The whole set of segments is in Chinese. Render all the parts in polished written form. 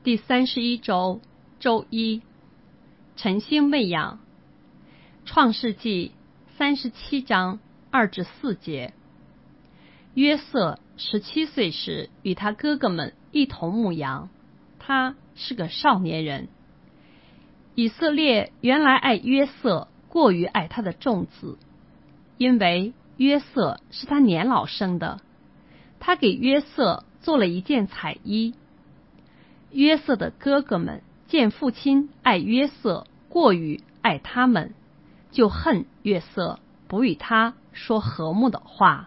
第31周周一，晨星喂养。创世纪37章2至4节。约瑟17岁时与他哥哥们一同牧羊，他是个少年人。以色列原来爱约瑟过于爱他的众子，因为约瑟是他年老生的，他给约瑟做了一件彩衣。约瑟的哥哥们见父亲爱约瑟过于爱他们，就恨约瑟，不与他说和睦的话。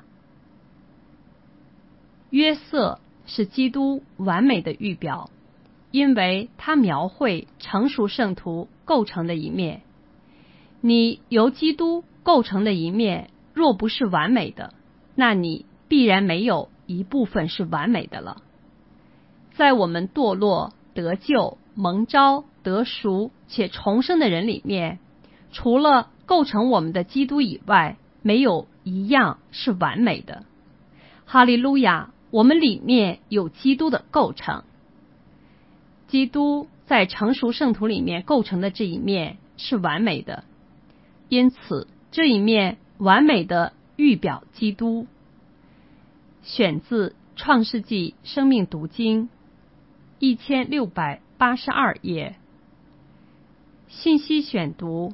约瑟是基督完美的预表，因为他描绘成熟圣徒构成的一面。你由基督构成的一面若不是完美的，那你必然没有一部分是完美的了。在我们堕落、得救、蒙召、得赎且重生的人里面，除了构成我们的基督以外，没有一样是完美的。哈利路亚，我们里面有基督的构成。基督在成熟圣徒里面构成的这一面是完美的，因此这一面完美的预表基督。选自创世纪生命读经1682页。信息选读：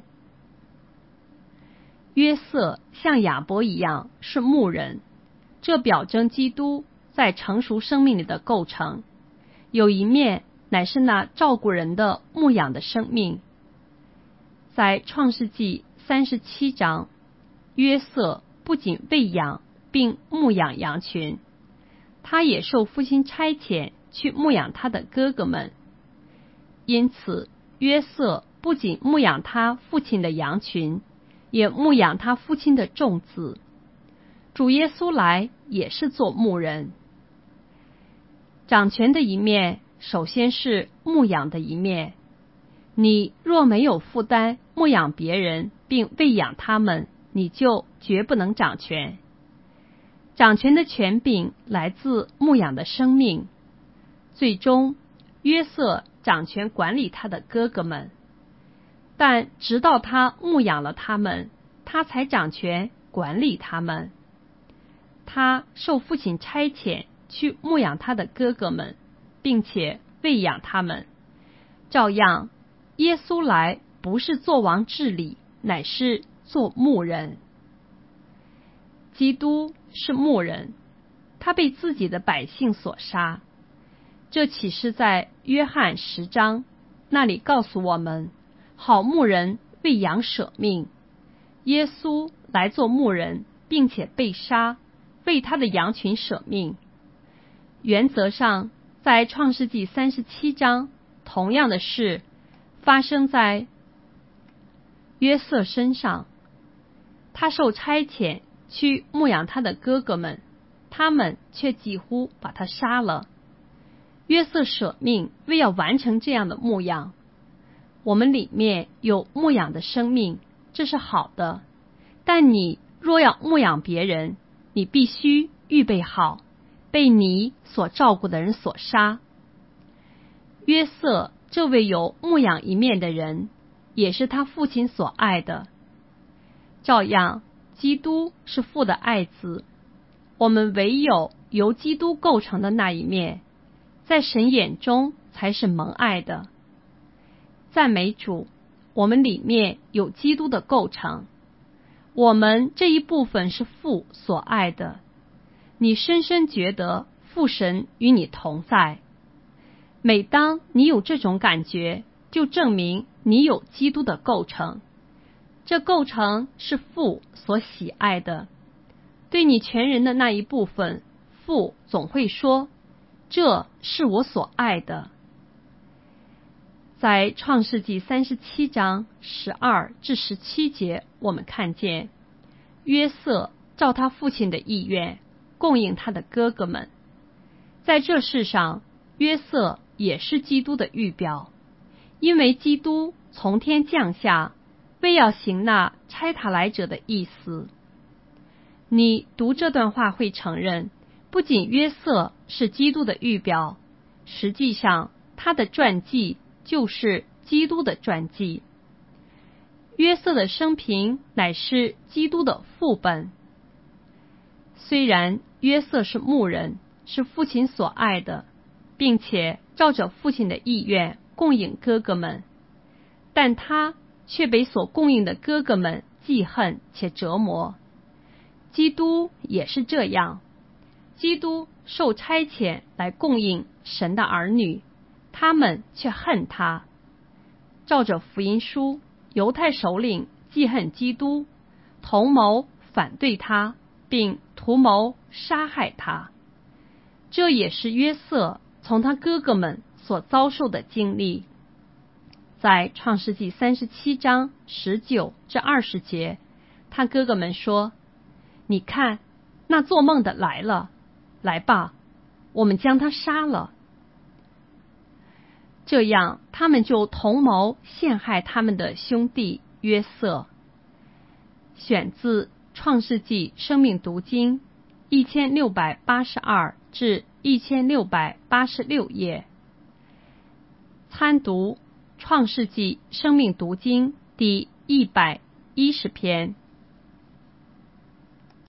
约瑟像亚伯一样是牧人，这表征基督在成熟生命里的构成。有一面乃是那照顾人的牧养的生命。在创世纪37章，约瑟不仅喂养并牧养羊群，他也受父亲差遣去牧养他的哥哥们。因此约瑟不仅牧养他父亲的羊群，也牧养他父亲的众子。主耶稣来也是做牧人。掌权的一面首先是牧养的一面。你若没有负担牧养别人并喂养他们，你就绝不能掌权。掌权的权柄来自牧养的生命。最终约瑟掌权管理他的哥哥们，但直到他牧养了他们，他才掌权管理他们。他受父亲差遣去牧养他的哥哥们，并且喂养他们。照样耶稣来不是做王治理，乃是做牧人。基督是牧人，他被自己的百姓所杀。这启示在约翰10章，那里告诉我们，好牧人为羊舍命。耶稣来做牧人，并且被杀，为他的羊群舍命。原则上，在创世纪37章，同样的事发生在约瑟身上。他受差遣去牧养他的哥哥们，他们却几乎把他杀了。约瑟舍命，为要完成这样的牧养。我们里面有牧养的生命，这是好的。但你若要牧养别人，你必须预备好被你所照顾的人所杀。约瑟这位有牧养一面的人，也是他父亲所爱的。照样，基督是父的爱子。我们唯有由基督构成的那一面，在神眼中才是蒙爱的。赞美主，我们里面有基督的构成。我们这一部分是父所爱的。你深深觉得父神与你同在。每当你有这种感觉，就证明你有基督的构成。这构成是父所喜爱的。对你全人的那一部分，父总会说，这是我所爱的。在创世纪37章12至17节，我们看见约瑟照他父亲的意愿供应他的哥哥们。在这世上，约瑟也是基督的预表，因为基督从天降下，为要行那差他来者的意思。你读这段话会承认，不仅约瑟是基督的预表，实际上他的传记就是基督的传记。约瑟的生平乃是基督的副本。虽然约瑟是牧人，是父亲所爱的，并且照着父亲的意愿供应哥哥们，但他却被所供应的哥哥们记恨且折磨。基督也是这样，基督受差遣来供应神的儿女，他们却恨他。照着福音书，犹太首领记恨基督，同谋反对他，并图谋杀害他。这也是约瑟从他哥哥们所遭受的经历。在创世纪37章19至20节，他哥哥们说：你看，那做梦的来了，来吧，我们将他杀了。这样他们就同谋陷害他们的兄弟约瑟。选自创世纪生命读经1682至1686页。参读创世纪生命读经第110篇。